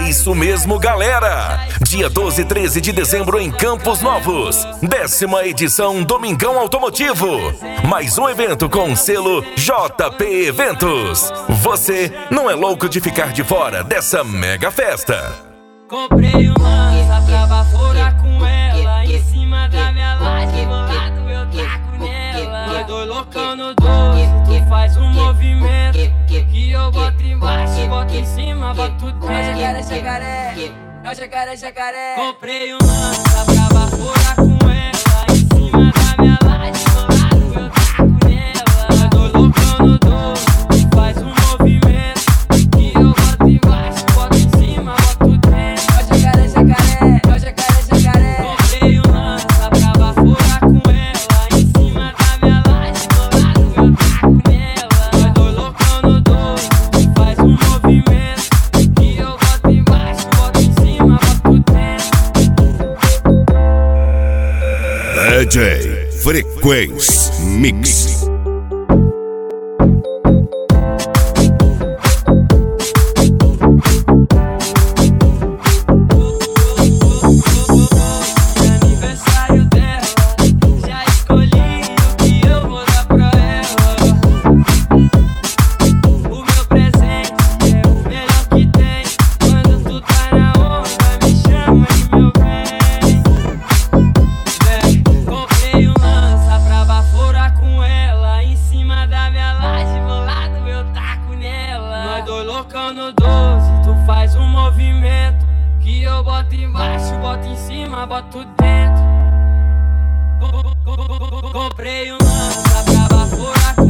isso mesmo, galera! Dia 12 e 13 de dezembro em Campos Novos, 10ª edição Domingão Automotivo. Mais um evento com o selo JP Eventos. Você não é louco de ficar de fora dessa mega festa. Comprei uma lança pra baforar com ela em cima da minha laje, bolado eu taco nela. Nós dois loucão no 12, tu faz um movimento que eu boto embaixo, boto em cima, boto tudo dentro. É o jacaré, é o jacaré, jacaré. Comprei uma lança pra baforar com ela em cima da minha laje, bolado eu taco nela. Nós dois loucão no 12, tu faz um movimento que eu boto embaixo, boto em cima, boto tudo dentro. É o jacaré, jacaré, é o jacaré, jacaré. Comprei um lança pra baforar com ela em cima da minha laje, bolado eu taco nela. Nós dois loucão no 12, faz um movimento que eu boto embaixo, boto em cima, boto tudo dentro. DJ Frequência Mix. Aniversário dela, já escolhi o que eu vou dar pra ela. O meu presente é o melhor que tem. Quando tu tá na onda, me chama de meu bem. Comprei um lança pra baforar com ela em cima da minha laje, bolado eu taco nela. Nós dois loucão no 12, tu faz um movimento que eu boto embaixo, boto em cima, boto tudo dentro. Comprei um lança pra baforar com